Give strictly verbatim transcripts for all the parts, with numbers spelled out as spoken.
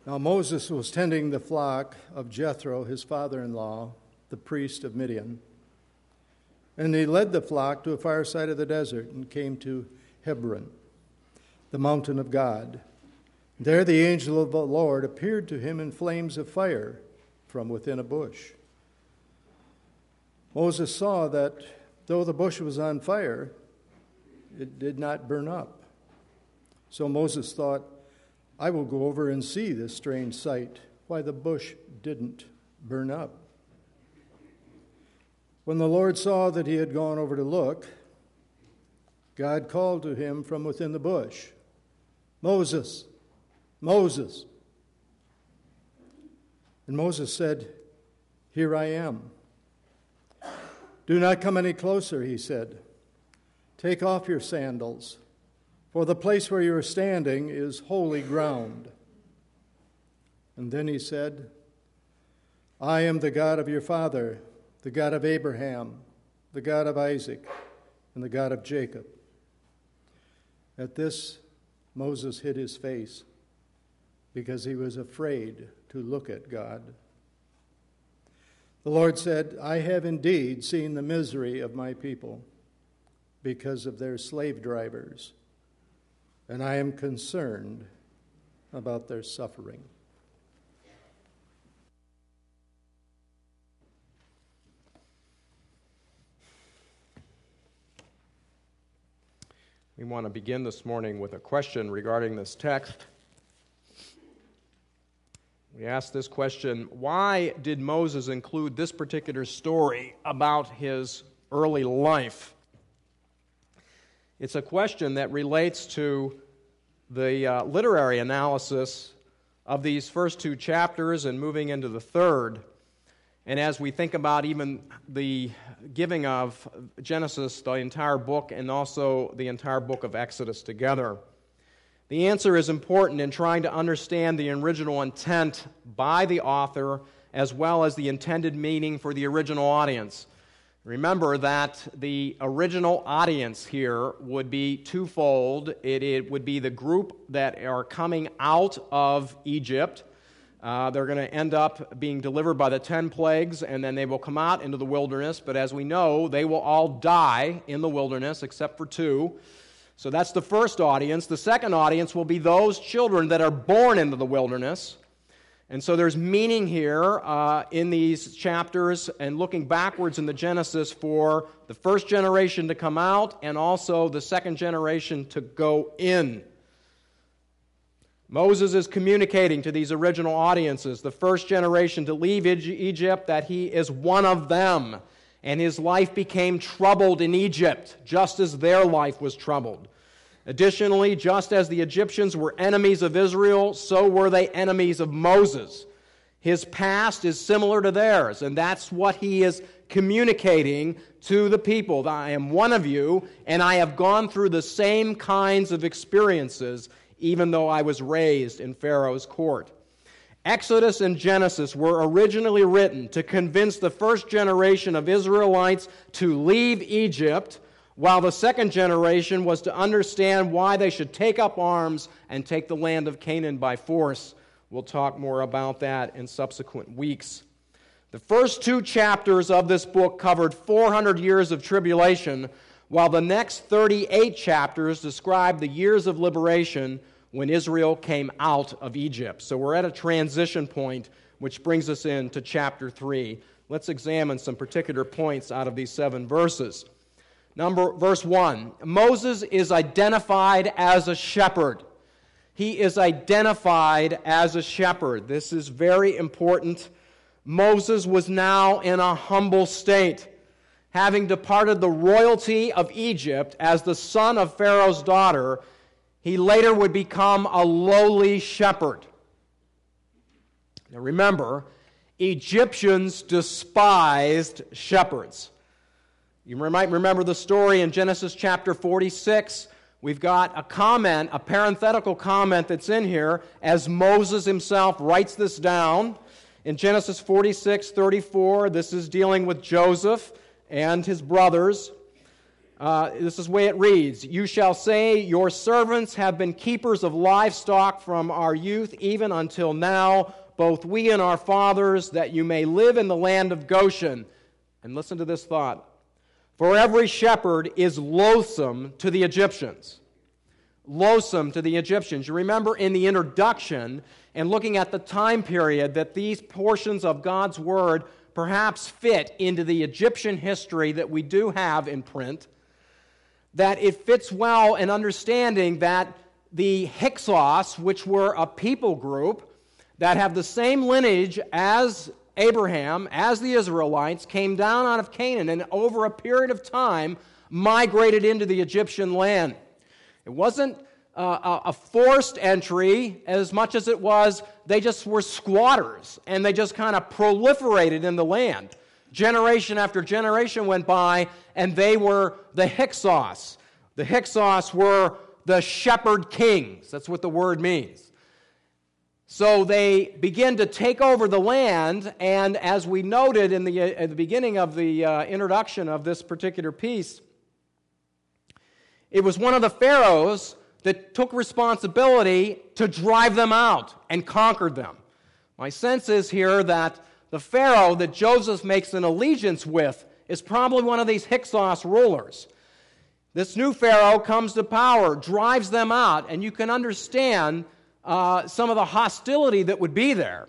Now Moses was tending the flock of Jethro, his father-in-law, the priest of Midian. And he led the flock to a far side of the desert and came to Hebron, the mountain of God. There the angel of the Lord appeared to him in flames of fire from within a bush. Moses saw that though the bush was on fire, it did not burn up. So Moses thought, I will go over and see this strange sight, why the bush didn't burn up. When the Lord saw that he had gone over to look, God called to him from within the bush, Moses, Moses. And Moses said, Here I am. Do not come any closer, he said. Take off your sandals, for the place where you are standing is holy ground. And then he said, I am the God of your father, the God of Abraham, the God of Isaac, and the God of Jacob. At this, Moses hid his face because he was afraid to look at God. The Lord said, I have indeed seen the misery of my people because of their slave drivers, and I am concerned about their suffering. We want to begin this morning with a question regarding this text. We ask this question, why did Moses include this particular story about his early life? It's a question that relates to the uh, literary analysis of these first two chapters and moving into the third. And as we think about even the giving of Genesis, the entire book, and also the entire book of Exodus together, the answer is important in trying to understand the original intent by the author as well as the intended meaning for the original audience. Remember that the original audience here would be twofold. It, it would be the group that are coming out of Egypt. Uh, they're going to end up being delivered by the ten plagues, and then they will come out into the wilderness. But as we know, they will all die in the wilderness except for two. So that's the first audience. The second audience will be those children that are born into the wilderness. And so there's meaning here uh, in these chapters and looking backwards in the Genesis for the first generation to come out and also the second generation to go in. Moses is communicating to these original audiences, the first generation to leave Egypt, that he is one of them. And his life became troubled in Egypt, just as their life was troubled. Additionally, just as the Egyptians were enemies of Israel, so were they enemies of Moses. His past is similar to theirs, and that's what he is communicating to the people. I am one of you, and I have gone through the same kinds of experiences, even though I was raised in Pharaoh's court. Exodus and Genesis were originally written to convince the first generation of Israelites to leave Egypt, while the second generation was to understand why they should take up arms and take the land of Canaan by force. We'll talk more about that in subsequent weeks. The first two chapters of this book covered four hundred years of tribulation, while the next thirty-eight chapters describe the years of liberation when Israel came out of Egypt. So we're at a transition point, which brings us into chapter three. Let's examine some particular points out of these seven verses. Number, verse one, Moses is identified as a shepherd. He is identified as a shepherd. This is very important. Moses was now in a humble state. Having departed the royalty of Egypt as the son of Pharaoh's daughter, he later would become a lowly shepherd. Now remember, Egyptians despised shepherds. You might remember the story in Genesis chapter forty-six. We've got a comment, a parenthetical comment that's in here as Moses himself writes this down. In Genesis forty-six thirty-four, this is dealing with Joseph and his brothers. Uh, this is the way it reads. You shall say, your servants have been keepers of livestock from our youth even until now, both we and our fathers, that you may live in the land of Goshen. And listen to this thought. For every shepherd is loathsome to the Egyptians. Loathsome to the Egyptians. You remember in the introduction and looking at the time period that these portions of God's Word perhaps fit into the Egyptian history that we do have in print, that it fits well in understanding that the Hyksos, which were a people group that have the same lineage as Abraham, as the Israelites, came down out of Canaan and over a period of time migrated into the Egyptian land. It wasn't uh, a forced entry as much as it was they just were squatters and they just kind of proliferated in the land. Generation after generation went by and they were the Hyksos. The Hyksos were the shepherd kings. That's what the word means. So they begin to take over the land, and as we noted in the, at the beginning of the uh, introduction of this particular piece, it was one of the pharaohs that took responsibility to drive them out and conquered them. My sense is here that the pharaoh that Joseph makes an allegiance with is probably one of these Hyksos rulers. This new pharaoh comes to power, drives them out, and you can understand Uh, some of the hostility that would be there.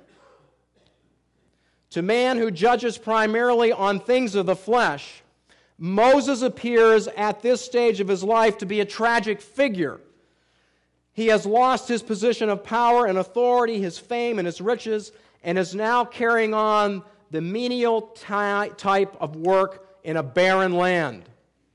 To man who judges primarily on things of the flesh, Moses appears at this stage of his life to be a tragic figure. He has lost his position of power and authority, his fame and his riches, and is now carrying on the menial ty- type of work in a barren land.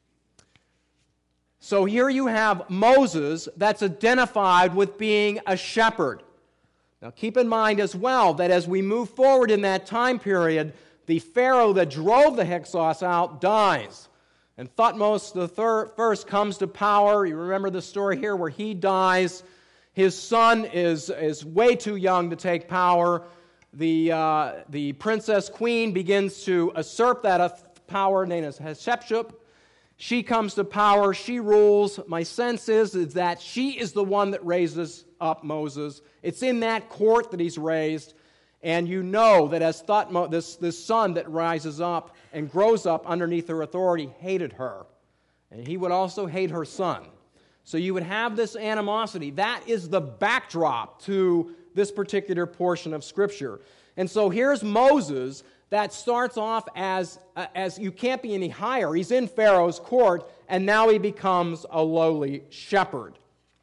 So here you have Moses that's identified with being a shepherd. Now keep in mind as well that as we move forward in that time period, the Pharaoh that drove the Hyksos out dies. And Thutmose the third, first comes to power. You remember the story here where he dies. His son is, is way too young to take power. The, uh, the princess queen begins to usurp that power, named as Hatshepsut. She comes to power, she rules. My sense is, is that she is the one that raises up Moses. It's in that court that he's raised. And you know that as Thutmose, this, this son that rises up and grows up underneath her authority hated her. And he would also hate her son. So you would have this animosity. That is the backdrop to this particular portion of Scripture. And so here's Moses that starts off as, uh, as you can't be any higher. He's in Pharaoh's court, and now he becomes a lowly shepherd.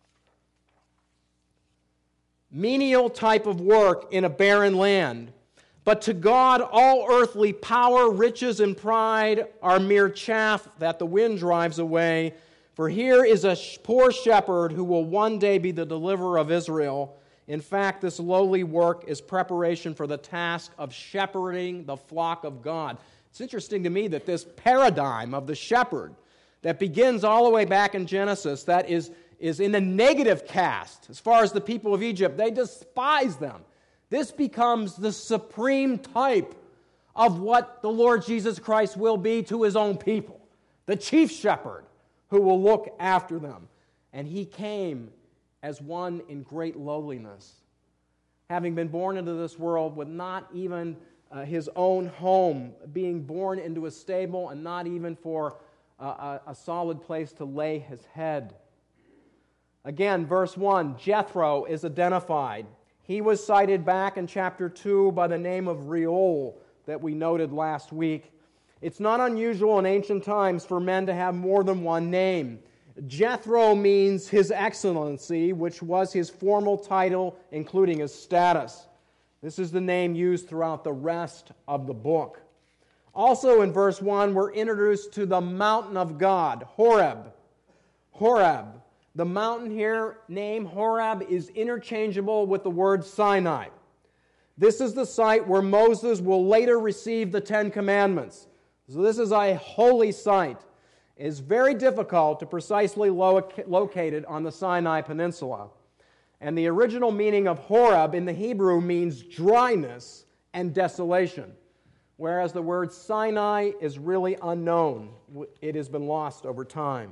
Menial type of work in a barren land. But to God, all earthly power, riches, and pride are mere chaff that the wind drives away. For here is a poor shepherd who will one day be the deliverer of Israel. In fact, this lowly work is preparation for the task of shepherding the flock of God. It's interesting to me that this paradigm of the shepherd that begins all the way back in Genesis, that is, is in a negative cast as far as the people of Egypt. They despise them. This becomes the supreme type of what the Lord Jesus Christ will be to his own people, the chief shepherd who will look after them. And he came as one in great lowliness, having been born into this world with not even uh, his own home, being born into a stable and not even for uh, a, a solid place to lay his head. Again, verse one, Jethro is identified. He was cited back in chapter two by the name of Reuel that we noted last week. It's not unusual in ancient times for men to have more than one name. Jethro means His Excellency, which was his formal title, including his status. This is the name used throughout the rest of the book. Also in verse one, we're introduced to the mountain of God, Horeb. Horeb. The mountain here, name Horeb, is interchangeable with the word Sinai. This is the site where Moses will later receive the Ten Commandments. So this is a holy site. It is very difficult to precisely locate it on the Sinai Peninsula. And the original meaning of Horeb in the Hebrew means dryness and desolation. whereas the word Sinai is really unknown. It has been lost over time.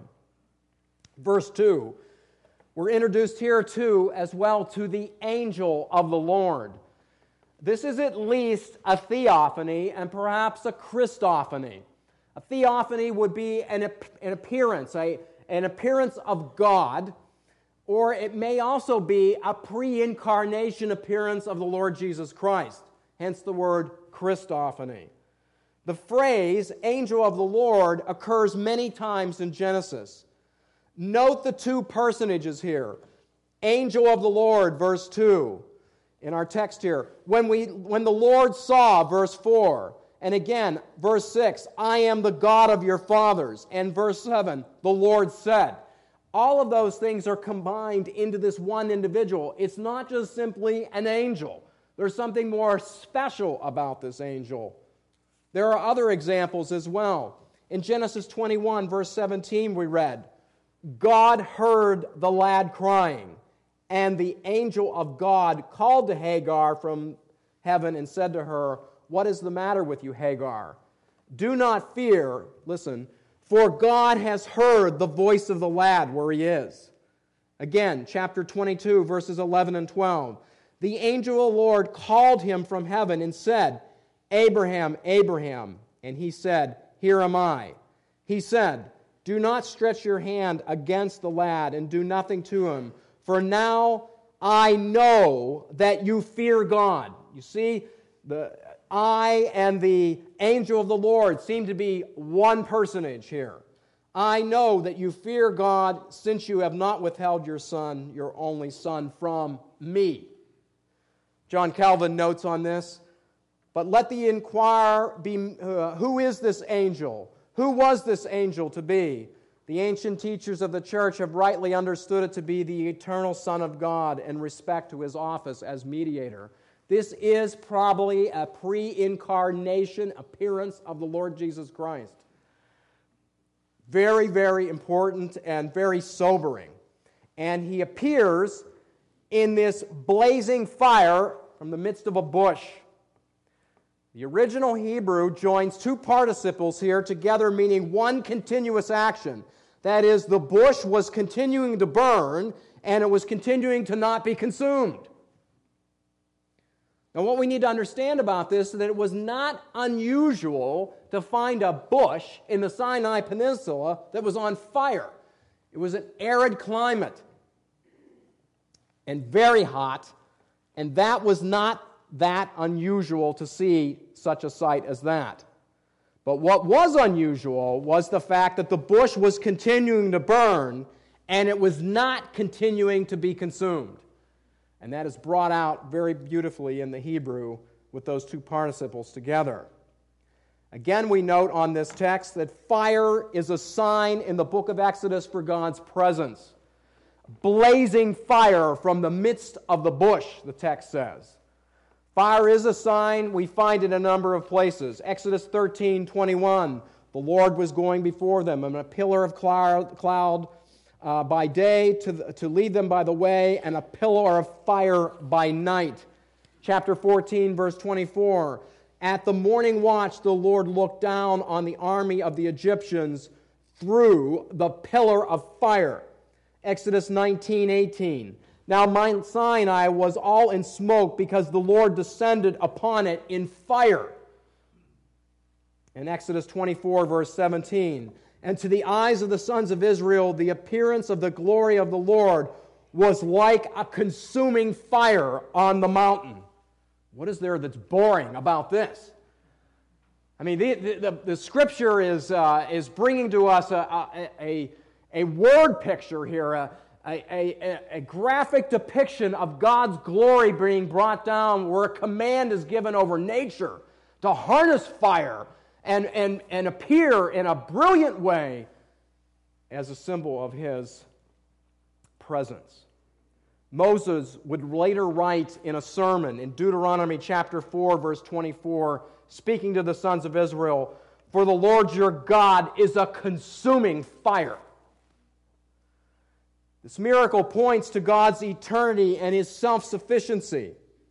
Verse two, we're introduced here too as well to the angel of the Lord. This is at least a theophany and perhaps a Christophany. A theophany would be an, an appearance, a, an appearance of God, or it may also be a pre-incarnation appearance of the Lord Jesus Christ, hence the word Christophany. The phrase, angel of the Lord, occurs many times in Genesis. Note the two personages here. Angel of the Lord, verse two, in our text here. When, we, when the Lord saw, verse four, and again, verse six, I am the God of your fathers, and verse seven, the Lord said. All of those things are combined into this one individual. It's not just simply an angel. There's something more special about this angel. There are other examples as well. In Genesis twenty-one, verse seventeen, we read, God heard the lad crying, and the angel of God called to Hagar from heaven and said to her, what is the matter with you, Hagar? Do not fear, listen, for God has heard the voice of the lad where he is. Again, chapter twenty-two, verses eleven and twelve. The angel of the Lord called him from heaven and said, Abraham, Abraham. And he said, here am I. He said, do not stretch your hand against the lad and do nothing to him, for now I know that you fear God. You see, the I and the angel of the Lord seem to be one personage here. I know that you fear God, since you have not withheld your son, your only son, from me. John Calvin notes on this, but let the inquirer be, uh, who is this angel? Who was this angel to be? The ancient teachers of the church have rightly understood it to be the eternal Son of God in respect to his office as mediator. This is probably a pre-incarnation appearance of the Lord Jesus Christ. Very, very important and very sobering. And he appears in this blazing fire from the midst of a bush. The original Hebrew joins two participles here together, meaning one continuous action. That is, the bush was continuing to burn, and it was continuing to not be consumed. Now, what we need to understand about this is that it was not unusual to find a bush in the Sinai Peninsula that was on fire. It was an arid climate and very hot, and that was not that unusual to see such a sight as that. But what was unusual was the fact that the bush was continuing to burn and it was not continuing to be consumed. And that is brought out very beautifully in the Hebrew with those two participles together. Again, we note on this text that fire is a sign in the book of Exodus for God's presence. Blazing fire from the midst of the bush, the text says. Fire is a sign we find in a number of places. Exodus thirteen twenty-one, the Lord was going before them in a pillar of cloud, cloud uh, by day to, to lead them by the way, and a pillar of fire by night. Chapter fourteen, verse twenty-four, at the morning watch the Lord looked down on the army of the Egyptians through the pillar of fire. Exodus nineteen eighteen. Now Mount Sinai was all in smoke because the Lord descended upon it in fire. In Exodus twenty-four, verse seventeen, and to the eyes of the sons of Israel, the appearance of the glory of the Lord was like a consuming fire on the mountain. What is there that's boring about this? I mean, the, the, the Scripture is, uh, is bringing to us a, a, a, a word picture here, a, A, a, a graphic depiction of God's glory being brought down, where a command is given over nature to harness fire and, and, and appear in a brilliant way as a symbol of his presence. Moses would later write in a sermon in Deuteronomy chapter four, verse twenty-four, speaking to the sons of Israel, "For the Lord your God is a consuming fire." This miracle points to God's eternity and his self-sufficiency.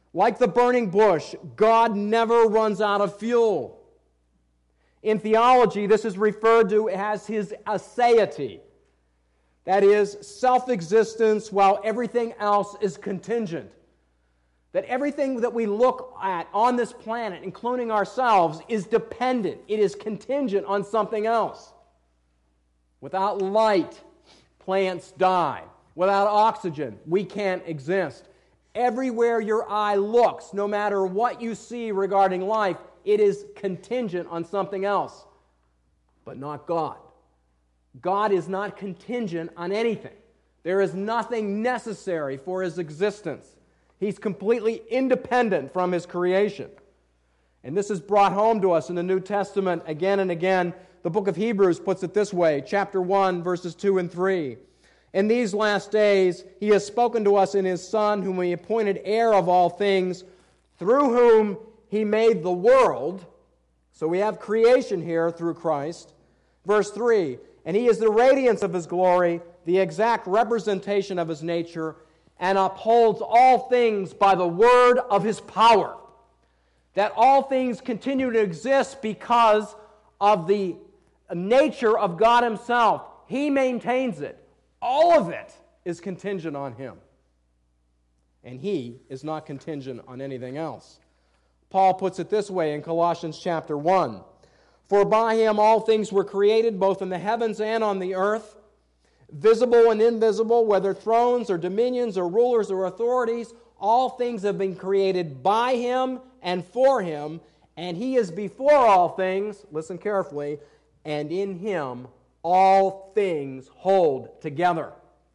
Like the burning bush, God never runs out of fuel. In theology, this is referred to as his aseity. That is, self-existence while everything else is contingent. That everything that we look at on this planet, including ourselves, is dependent. It is contingent on something else. Without light, plants die. Without oxygen, we can't exist. Everywhere your eye looks, no matter what you see regarding life, it is contingent on something else. But not God. God is not contingent on anything. There is nothing necessary for his existence. He's completely independent from his creation. And this is brought home to us in the New Testament again and again. The book of Hebrews puts it this way, chapter one, verses two and three. In these last days, he has spoken to us in his Son, whom he appointed heir of all things, through whom he made the world. So we have creation here through Christ. Verse three, and he is the radiance of his glory, the exact representation of his nature, and upholds all things by the word of his power. That all things continue to exist because of the nature of God himself. He maintains it. All of it is contingent on him. And he is not contingent on anything else. Paul puts it this way in Colossians chapter one. For by him all things were created, both in the heavens and on the earth, visible and invisible, whether thrones or dominions or rulers or authorities, all things have been created by him and for him, and he is before all things, listen carefully, and in him all things hold together.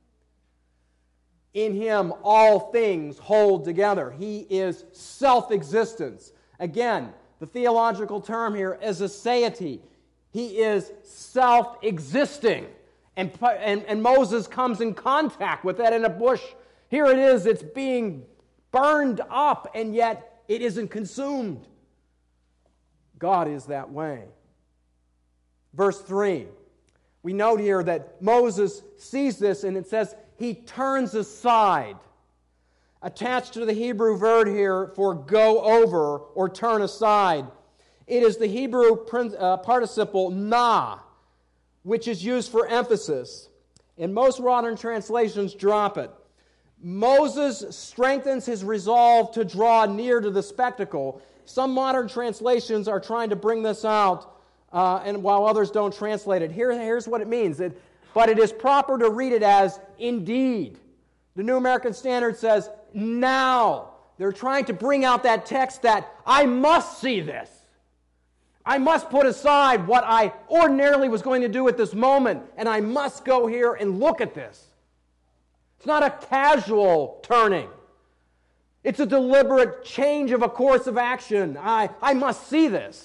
In him all things hold together. He is self-existence. Again, the theological term here is aseity. He is self-existing. And, and, and Moses comes in contact with that in a bush. Here it is, it's being burned up, and yet it isn't consumed. God is that way. Verse three, we note here that Moses sees this, and it says he turns aside. Attached to the Hebrew verb here for go over or turn aside, it is the Hebrew participle na, which is used for emphasis. And most modern translations drop it. Moses strengthens his resolve to draw near to the spectacle. Some modern translations are trying to bring this out, uh, and while others don't translate it. Here, here's what it means. It, but it is proper to read it as indeed. The New American Standard says now. They're trying to bring out that text that I must see this. I must put aside what I ordinarily was going to do at this moment, and I must go here and look at this. It's not a casual turning. It's a deliberate change of a course of action. I, I must see this.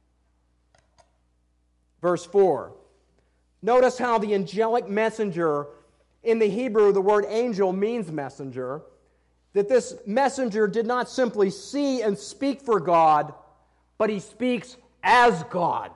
Verse four. Notice how the angelic messenger, in the Hebrew, the word angel means messenger, that this messenger did not simply see and speak for God, but he speaks as God.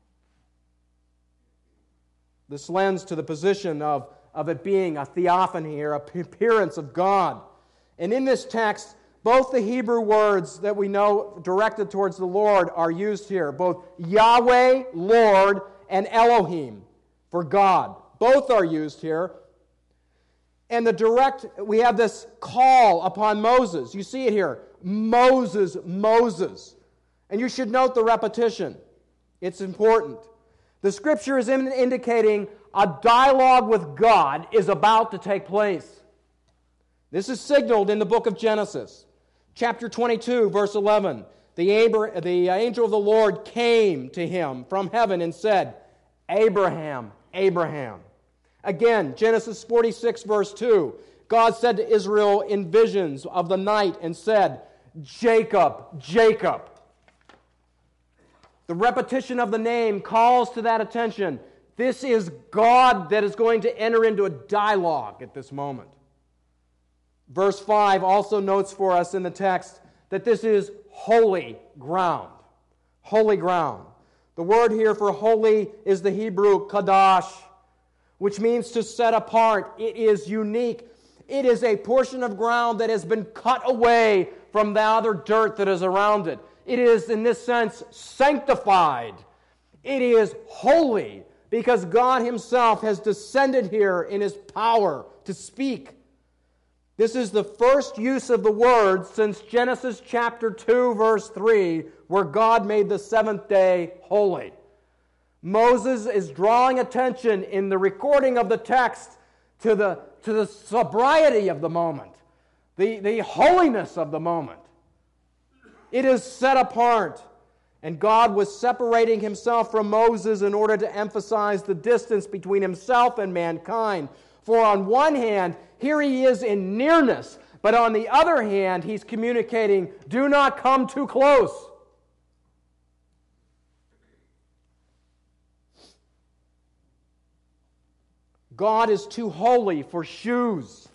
This lends to the position of, of it being a theophany or an appearance of God. And in this text, both the Hebrew words that we know directed towards the Lord are used here. Both Yahweh, Lord, and Elohim, for God. Both are used here. And the direct, we have this call upon Moses. You see it here. Moses, Moses. And you should note the repetition. It's important. The Scripture is indicating a dialogue with God is about to take place. This is signaled in the book of Genesis. Chapter twenty-two, verse eleven. The, Abra- the angel of the Lord came to him from heaven and said, Abraham, Abraham. Again, Genesis forty-six, verse two. God said to Israel in visions of the night and said, Jacob, Jacob. The repetition of the name calls to that attention. This is God that is going to enter into a dialogue at this moment. Verse five also notes for us in the text that this is holy ground. Holy ground. The word here for holy is the Hebrew kadash, which means to set apart. It is unique. It is a portion of ground that has been cut away from the other dirt that is around it. It is, in this sense, sanctified. It is holy because God himself has descended here in his power to speak. This is the first use of the word since Genesis chapter two, verse three, where God made the seventh day holy. Moses is drawing attention in the recording of the text to the, to the sobriety of the moment, the, the holiness of the moment. It is set apart. And God was separating himself from Moses in order to emphasize the distance between himself and mankind. For on one hand, here he is in nearness, but on the other hand, he's communicating, do not come too close. God is too holy for shoes.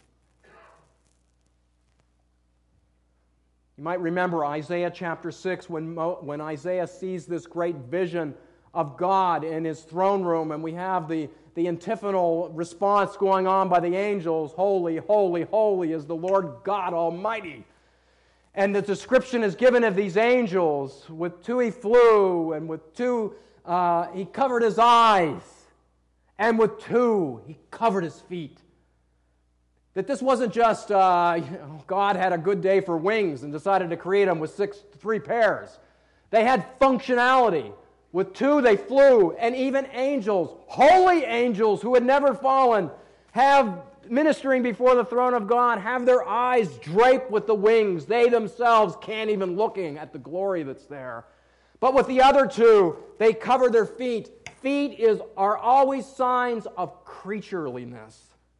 You might remember Isaiah chapter six when, Mo, when Isaiah sees this great vision of God in his throne room, and we have the, the antiphonal response going on by the angels, holy, holy, holy is the Lord God Almighty. And the description is given of these angels. With two he flew, and with two uh, he covered his eyes, and with two he covered his feet. That this wasn't just uh, you know, God had a good day for wings and decided to create them with six, three pairs. They had functionality. With two they flew, and even angels, holy angels who had never fallen, have ministering before the throne of God, have their eyes draped with the wings. They themselves can't even looking at the glory that's there. But with the other two, they cover their feet. Feet is, are always signs of creatureliness.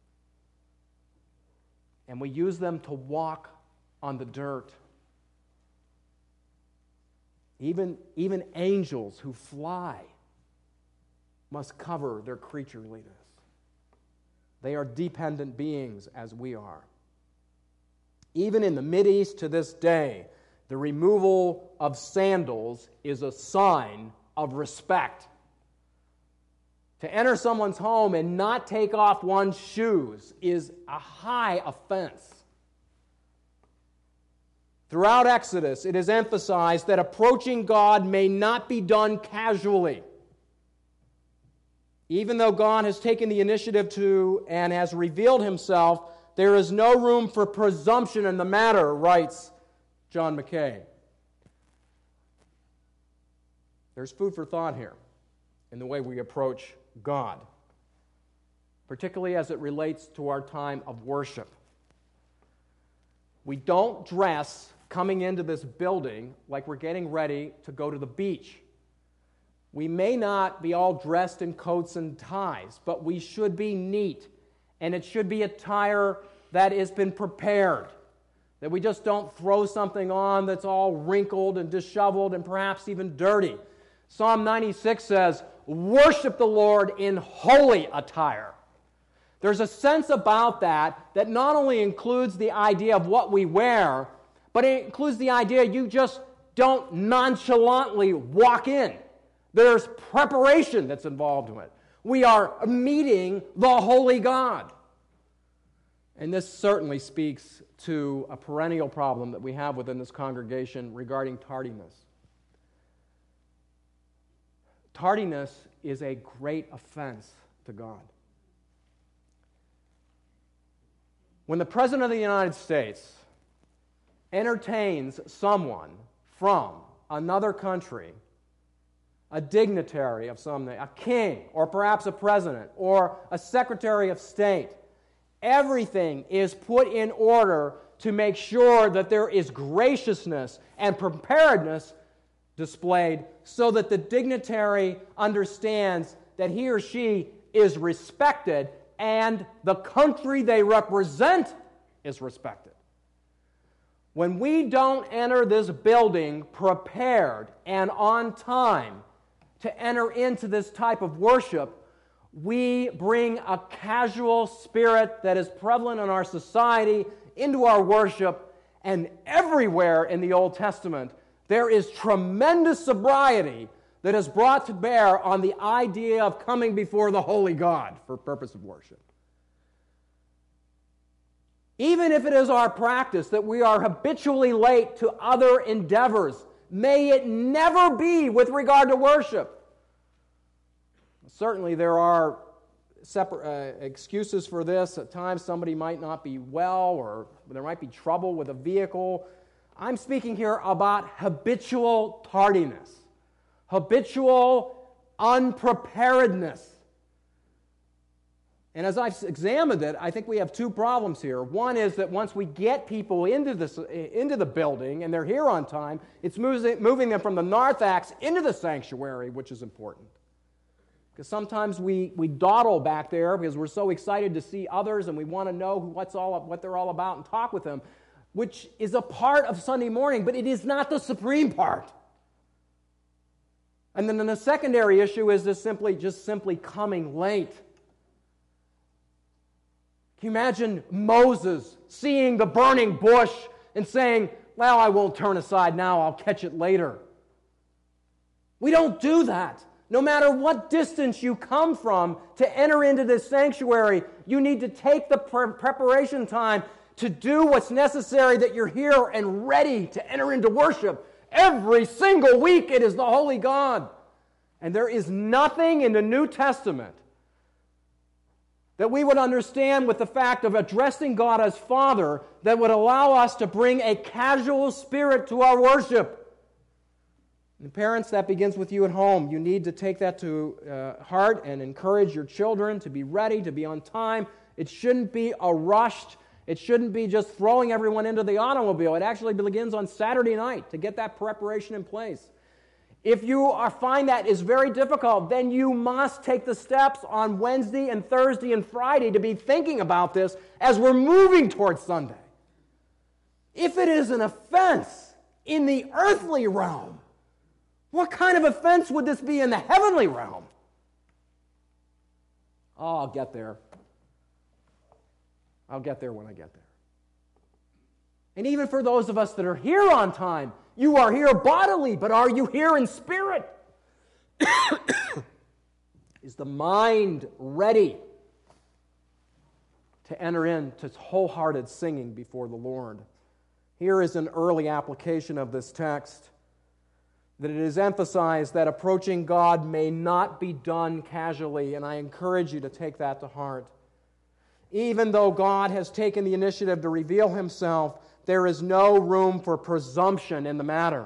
And we use them to walk on the dirt. Even, even angels who fly must cover their creatureliness. They are dependent beings as we are. Even in the Mideast to this day, the removal of sandals is a sign of respect. To enter someone's home and not take off one's shoes is a high offense. Throughout Exodus, it is emphasized that approaching God may not be done casually. Even though God has taken the initiative to and has revealed himself, there is no room for presumption in the matter, writes John Mackay. There's food for thought here in the way we approach God, particularly as it relates to our time of worship. We don't dress coming into this building like we're getting ready to go to the beach. We may not be all dressed in coats and ties, but we should be neat, and it should be attire that has been prepared, that we just don't throw something on that's all wrinkled and disheveled and perhaps even dirty. Psalm ninety-six says, worship the Lord in holy attire. There's a sense about that that not only includes the idea of what we wear, but it includes the idea you just don't nonchalantly walk in. There's preparation that's involved in it. We are meeting the holy God. And this certainly speaks to a perennial problem that we have within this congregation regarding tardiness. Tardiness is a great offense to God. When the President of the United States entertains someone from another country, a dignitary of some name, a king, or perhaps a president, or a secretary of state, everything is put in order to make sure that there is graciousness and preparedness displayed so that the dignitary understands that he or she is respected and the country they represent is respected. When we don't enter this building prepared and on time to enter into this type of worship, we bring a casual spirit that is prevalent in our society into our worship, and everywhere in the Old Testament there is tremendous sobriety that is brought to bear on the idea of coming before the holy God for purpose of worship. Even if it is our practice that we are habitually late to other endeavors, may it never be with regard to worship. Certainly there are separate uh, excuses for this. At times somebody might not be well, or there might be trouble with a vehicle. I'm speaking here about habitual tardiness, habitual unpreparedness. And as I've examined it, I think we have two problems here. One is that once we get people into this, into the building and they're here on time, it's moving them from the narthex into the sanctuary, which is important. Because sometimes we, we dawdle back there because we're so excited to see others and we want to know what's all, what they're all about and talk with them, which is a part of Sunday morning, but it is not the supreme part. And then the secondary issue is this simply, just simply coming late. Can you imagine Moses seeing the burning bush and saying, well, I won't turn aside now, I'll catch it later. We don't do that. No matter what distance you come from to enter into this sanctuary, you need to take the pre- preparation time to do what's necessary that you're here and ready to enter into worship. Every single week it is the Holy God. And there is nothing in the New Testament that we would understand with the fact of addressing God as Father that would allow us to bring a casual spirit to our worship. And parents, that begins with you at home. You need to take that to uh, heart and encourage your children to be ready, to be on time. It shouldn't be a rushed, it shouldn't be just throwing everyone into the automobile. It actually begins on Saturday night to get that preparation in place. If you are, find that is very difficult, then you must take the steps on Wednesday and Thursday and Friday to be thinking about this as we're moving towards Sunday. If it is an offense in the earthly realm, what kind of offense would this be in the heavenly realm? Oh, I'll get there. I'll get there when I get there. And even for those of us that are here on time, you are here bodily, but are you here in spirit? Is the mind ready to enter into wholehearted singing before the Lord? Here is an early application of this text, that it is emphasized that approaching God may not be done casually, and I encourage you to take that to heart. Even though God has taken the initiative to reveal Himself, there is no room for presumption in the matter.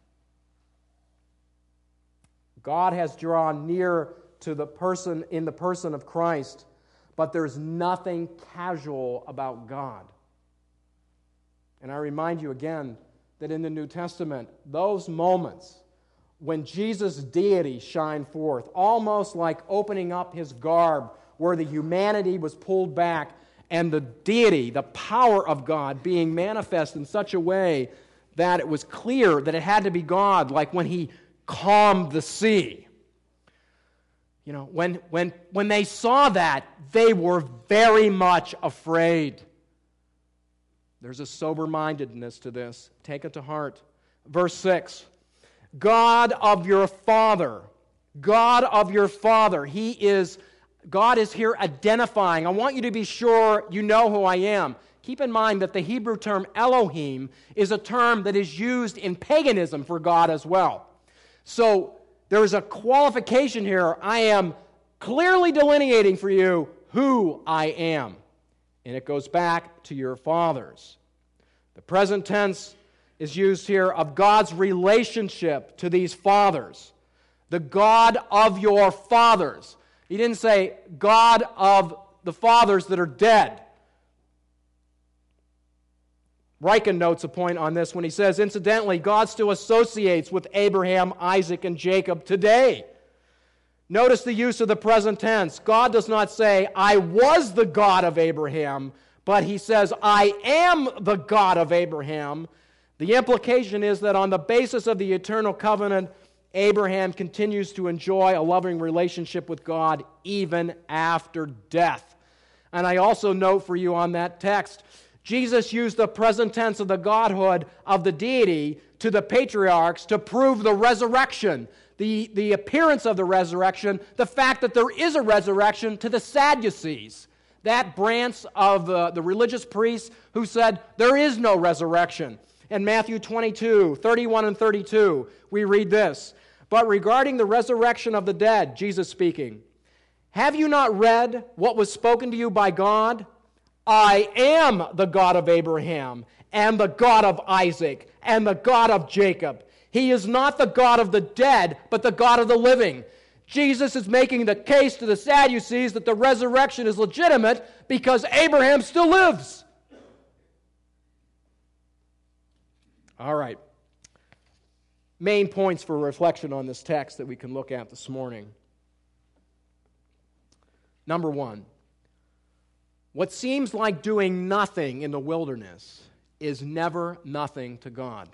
God has drawn near to the person in the person of Christ, but there's nothing casual about God. And I remind you again that in the New Testament, those moments when Jesus' deity shined forth, almost like opening up His garb, where the humanity was pulled back, and the deity, the power of God, being manifest in such a way that it was clear that it had to be God, like when He calmed the sea. You know, when, when, when they saw that, they were very much afraid. There's a sober-mindedness to this. Take it to heart. Verse six, God of your Father, God of your Father, He is... God is here identifying. I want you to be sure you know who I am. Keep in mind that the Hebrew term Elohim is a term that is used in paganism for God as well. So there is a qualification here. I am clearly delineating for you who I am. And it goes back to your fathers. The present tense is used here of God's relationship to these fathers. The God of your fathers. He didn't say God of the fathers that are dead. Reichen notes a point on this when he says, incidentally, God still associates with Abraham, Isaac, and Jacob today. Notice the use of the present tense. God does not say, I was the God of Abraham, but He says, I am the God of Abraham. The implication is that on the basis of the eternal covenant, Abraham continues to enjoy a loving relationship with God even after death. And I also note for you on that text, Jesus used the present tense of the godhood of the deity to the patriarchs to prove the resurrection, the, the appearance of the resurrection, the fact that there is a resurrection to the Sadducees. that branch of the, the religious priests who said there is no resurrection. In Matthew twenty-two, thirty-one and thirty-two, we read this. But regarding the resurrection of the dead, Jesus speaking, have you not read what was spoken to you by God? I am the God of Abraham, and the God of Isaac, and the God of Jacob. He is not the God of the dead, but the God of the living. Jesus is making the case to the Sadducees that the resurrection is legitimate because Abraham still lives. All right. Main points for reflection on this text that we can look at this morning. Number one, what seems like doing nothing in the wilderness is never nothing to God.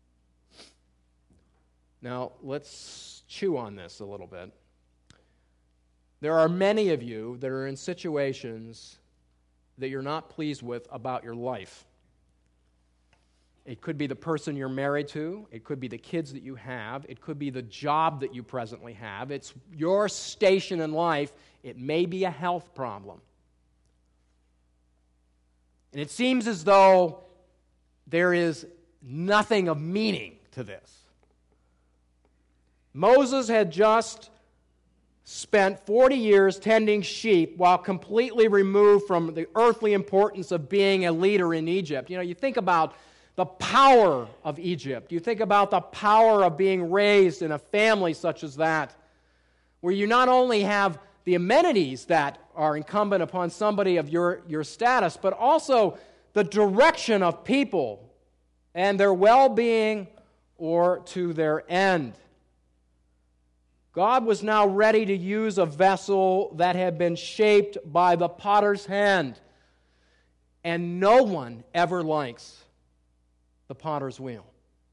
Now, let's chew on this a little bit. There are many of you that are in situations that you're not pleased with about your life. It could be the person you're married to. It could be the kids that you have. It could be the job that you presently have. It's your station in life. It may be a health problem. And it seems as though there is nothing of meaning to this. Moses had just spent forty years tending sheep while completely removed from the earthly importance of being a leader in Egypt. You know, you think about the power of Egypt. You think about the power of being raised in a family such as that, where you not only have the amenities that are incumbent upon somebody of your, your status, but also the direction of people and their well-being or to their end. God was now ready to use a vessel that had been shaped by the potter's hand. And no one ever likes the potter's wheel.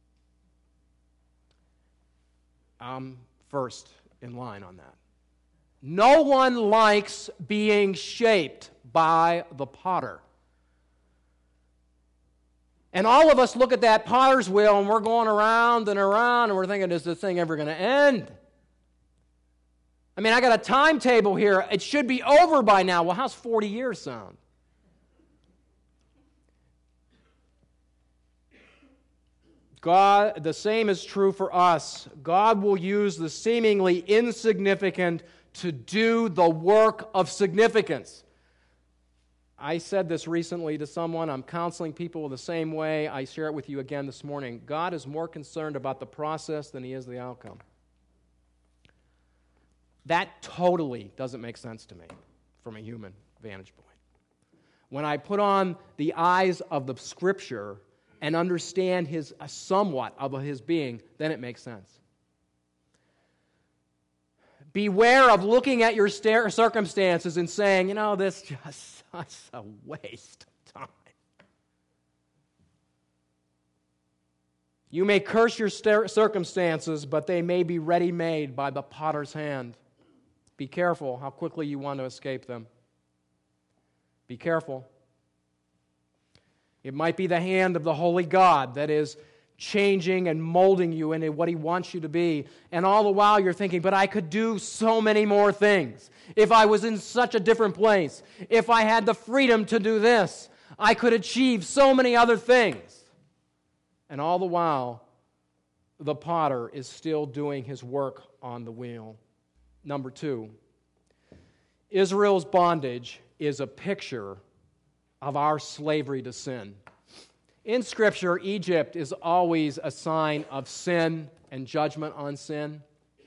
I'm first in line on that. No one likes being shaped by the potter. And all of us look at that potter's wheel and we're going around and around and we're thinking, is this thing ever going to end? I mean, I got a timetable here. It should be over by now. Well, how's forty years sound? God, the same is true for us. God will use the seemingly insignificant to do the work of significance. I said this recently to someone. I'm counseling people the same way. I share it with you again this morning. God is more concerned about the process than He is the outcome. That totally doesn't make sense to me from a human vantage point. When I put on the eyes of the Scripture and understand his uh, somewhat of his being, then it makes sense. Beware of looking at your circumstances and saying, you know, this is just such a waste of time. You may curse your circumstances, but they may be ready-made by the potter's hand. Be careful how quickly you want to escape them. Be careful. It might be the hand of the Holy God that is changing and molding you into what He wants you to be. And all the while you're thinking, but I could do so many more things. If I was in such a different place, if I had the freedom to do this, I could achieve so many other things. And all the while, the potter is still doing his work on the wheel. Number two, Israel's bondage is a picture of our slavery to sin. In Scripture, Egypt is always a sign of sin and judgment on sin.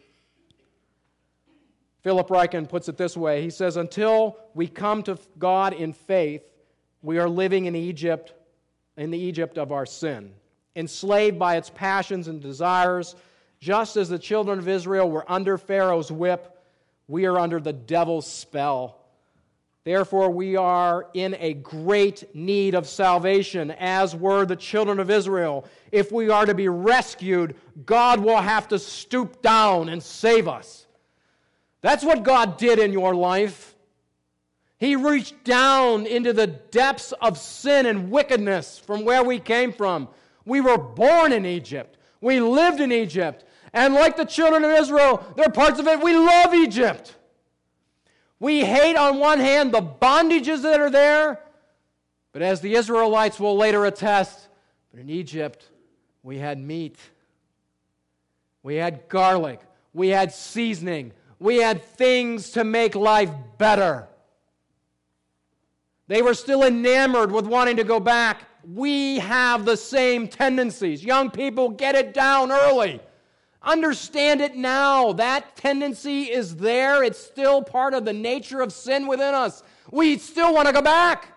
Philip Ryken puts it this way. He says, until we come to God in faith, we are living in Egypt, in the Egypt of our sin, enslaved by its passions and desires. Just as the children of Israel were under Pharaoh's whip, we are under the devil's spell. Therefore, we are in a great need of salvation, as were the children of Israel. If we are to be rescued, God will have to stoop down and save us. That's what God did in your life. He reached down into the depths of sin and wickedness from where we came from. We were born in Egypt. We lived in Egypt. And like the children of Israel, there are parts of it we love Egypt. We hate on one hand the bondages that are there, but as the Israelites will later attest, but in Egypt we had meat, we had garlic, we had seasoning, we had things to make life better. They were still enamored with wanting to go back. We have the same tendencies. Young people, get it down early. Understand it now. That tendency is there. It's still part of the nature of sin within us. We still want to go back.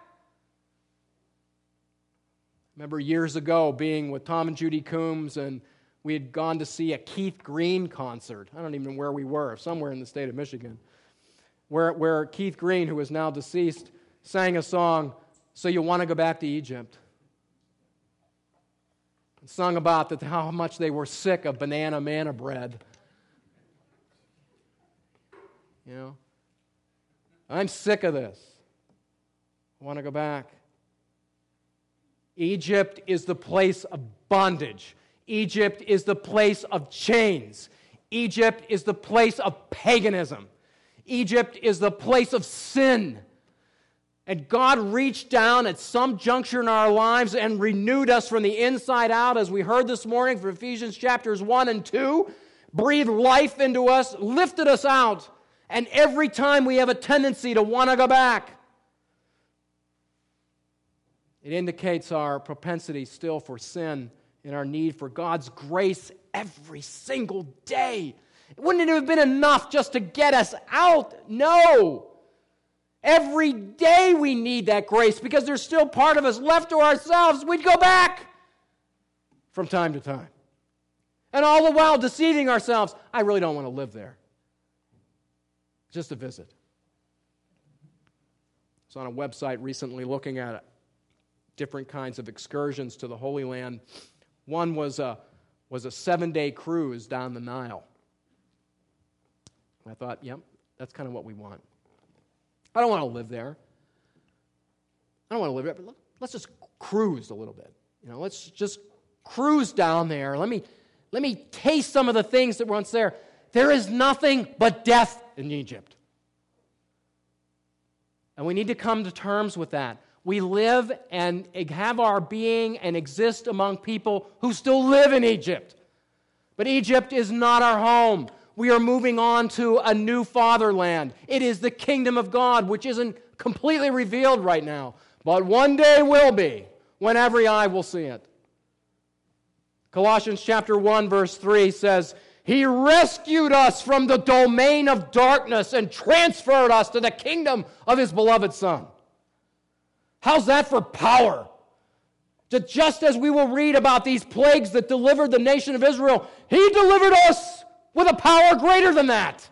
I remember years ago being with Tom and Judy Coombs, and we had gone to see a Keith Green concert. I don't even know where we were, somewhere in the state of Michigan, where, where Keith Green, who is now deceased, sang a song, "So You Want to Go Back to Egypt?" And sung about that, how much they were sick of banana manna bread. You know, I'm sick of this. I want to go back. Egypt is the place of bondage. Egypt is the place of chains. Egypt is the place of paganism. Egypt is the place of sin. And God reached down at some juncture in our lives and renewed us from the inside out, as we heard this morning from Ephesians chapters one and two, breathed life into us, lifted us out, and every time we have a tendency to want to go back. It indicates our propensity still for sin and our need for God's grace every single day. Wouldn't it have been enough just to get us out? No. Every day we need that grace because there's still part of us left to ourselves. We'd go back from time to time. And all the while deceiving ourselves. I really don't want to live there. Just a visit. I was on a website recently looking at different kinds of excursions to the Holy Land. One was a, was a seven-day cruise down the Nile. And I thought, yep, that's kind of what we want. I don't want to live there. I don't want to live there, but let's just cruise a little bit. You know, let's just cruise down there. Let me, let me taste some of the things that were once there. There is nothing but death in Egypt. And we need to come to terms with that. We live and have our being and exist among people who still live in Egypt. But Egypt is not our home. We are moving on to a new fatherland. It is the kingdom of God, which isn't completely revealed right now, but one day will be, when every eye will see it. Colossians chapter one, verse three says, He rescued us from the domain of darkness and transferred us to the kingdom of His beloved Son. How's that for power? That just as we will read about these plagues that delivered the nation of Israel, He delivered us with a power greater than that.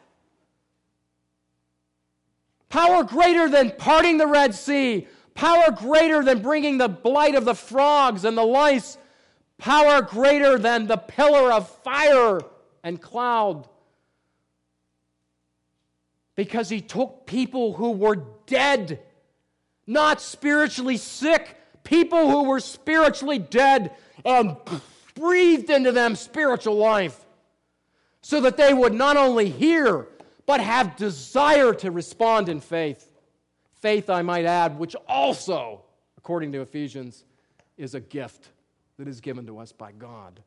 Power greater than parting the Red Sea. Power greater than bringing the blight of the frogs and the lice. Power greater than the pillar of fire and cloud. Because He took people who were dead, not spiritually sick, people who were spiritually dead, and breathed into them spiritual life so that they would not only hear, but have desire to respond in faith. Faith, I might add, which also, according to Ephesians, is a gift that is given to us by God.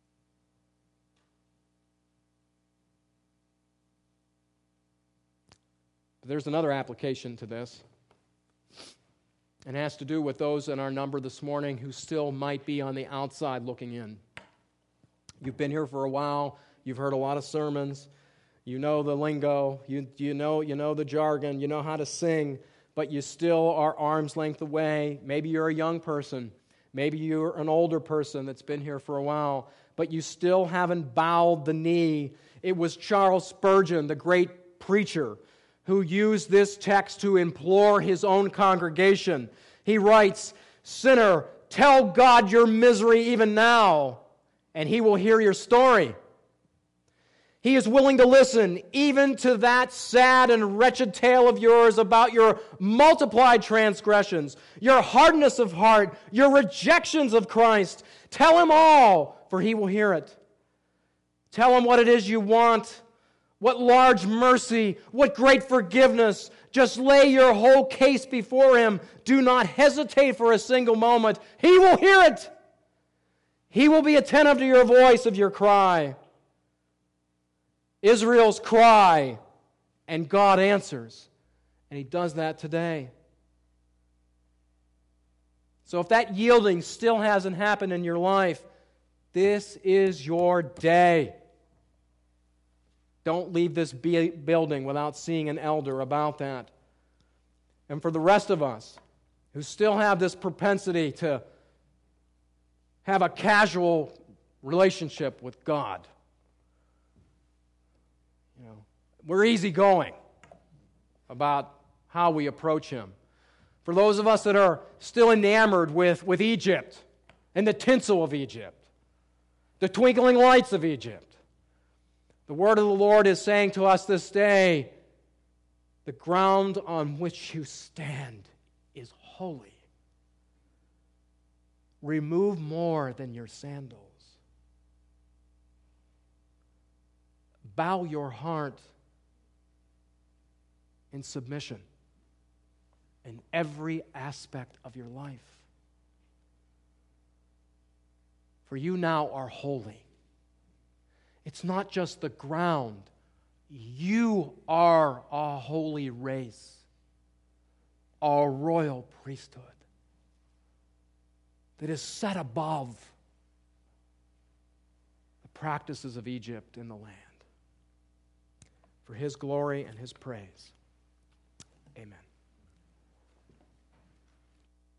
But there's another application to this. And has to do with those in our number this morning who still might be on the outside looking in. You've been here for a while. You've heard a lot of sermons. You know the lingo. You, you, know, you know the jargon. You know how to sing. But you still are arm's length away. Maybe you're a young person. Maybe you're an older person that's been here for a while. But you still haven't bowed the knee. It was Charles Spurgeon, the great preacher, who used this text to implore his own congregation. He writes, Sinner, tell God your misery even now, and He will hear your story. He is willing to listen even to that sad and wretched tale of yours about your multiplied transgressions, your hardness of heart, your rejections of Christ. Tell Him all, for He will hear it. Tell Him what it is you want, What large mercy, what great forgiveness. Just lay your whole case before Him. Do not hesitate for a single moment. He will hear it. He will be attentive to your voice of your cry. Israel's cry, and God answers. And He does that today. So if that yielding still hasn't happened in your life, this is your day. Don't leave this building without seeing an elder about that. And for the rest of us who still have this propensity to have a casual relationship with God, you know, we're easygoing about how we approach Him. For those of us that are still enamored with, with Egypt and the tinsel of Egypt, the twinkling lights of Egypt, the word of the Lord is saying to us this day, the ground on which you stand is holy. Remove more than your sandals. Bow your heart in submission in every aspect of your life. For you now are holy. It's not just the ground. You are a holy race, a royal priesthood that is set above the practices of Egypt in the land. For His glory and His praise. Amen.